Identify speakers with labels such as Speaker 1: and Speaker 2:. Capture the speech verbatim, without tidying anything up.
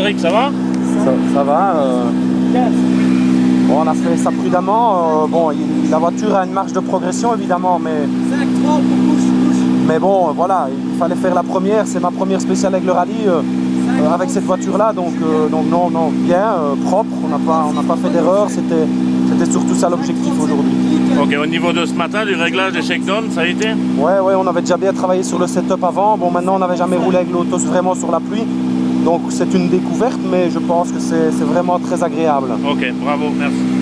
Speaker 1: Cédric, ça va?
Speaker 2: Ça, ça va. Euh... Bon, on a fait ça prudemment. Euh, bon, il, la voiture a une marge de progression évidemment, mais... Mais bon, voilà, il fallait faire la première. C'est ma première spéciale avec le rallye euh, euh, avec cette voiture-là. Donc, euh, donc non, non, bien, euh, propre. On n'a pas, on n'a pas fait d'erreur. C'était, c'était surtout ça l'objectif aujourd'hui.
Speaker 1: Ok, au niveau de ce matin, du réglage des shakedowns, ça a été?
Speaker 2: Ouais, ouais, on avait déjà bien travaillé sur le setup avant. Bon, maintenant, on n'avait jamais roulé avec l'auto vraiment sur la pluie. Donc, c'est une découverte, mais je pense que c'est vraiment très agréable.
Speaker 1: Ok, bravo, merci.